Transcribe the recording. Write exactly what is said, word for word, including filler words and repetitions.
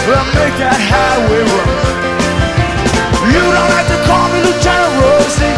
Well, make that highway run. You don't have to call me Lieutenant Rosie.